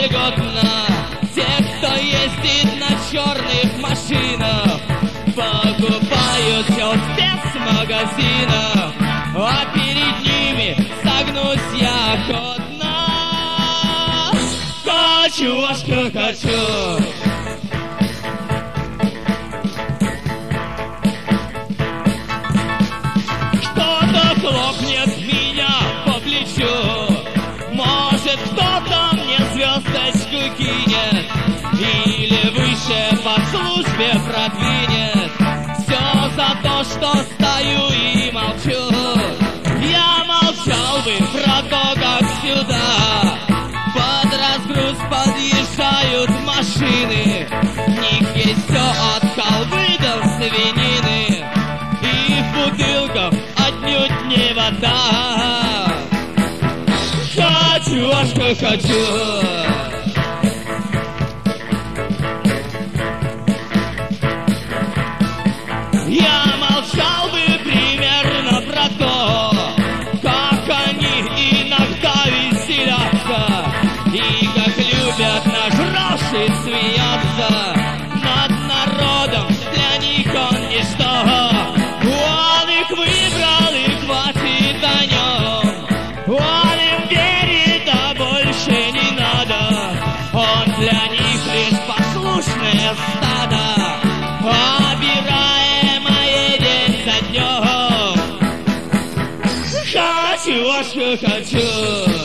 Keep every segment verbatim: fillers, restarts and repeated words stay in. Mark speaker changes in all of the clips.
Speaker 1: льготно. Те, кто ездит на черных машинах, покупают все в спецмагазинах, а перед ними согнусь я охотно. Хочу, аж хочу. Кто-то хлопнет меня по плечу, может, кто-то мне звездочку кинет или выше по службе продвинет. Все за то, что стою и молчу. Я молчал бы про то, как сюда под разгруз подъезжают машины. В них есть все от халвы до свинины, и в бутылках отнюдь не вода. Хочу, аж как хочу. Я молчал бы примерно про то, как они иногда веселятся и как любят нажравшись смеяться. Над народом для них он ничто. Он их выбрал и хватит о нем. Он им верит, а больше не надо. Он для них лишь послушное стадо, обираемое день за днем. Хочу, аж хочу.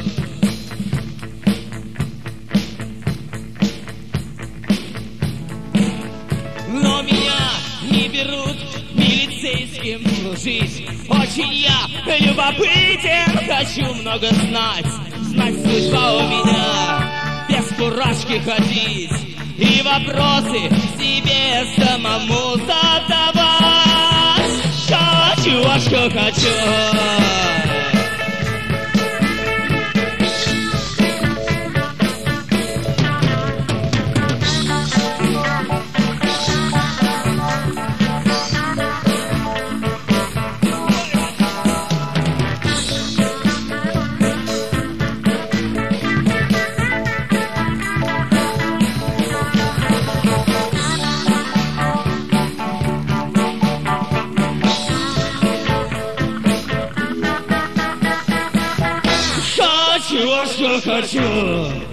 Speaker 1: Но меня не берут милицейским служить. Очень я любопытен, хочу много знать. Знать судьба у меня, без фуражки ходить и вопросы себе самому задавать. Хочу, аж хочу. Хочу, аж хочу.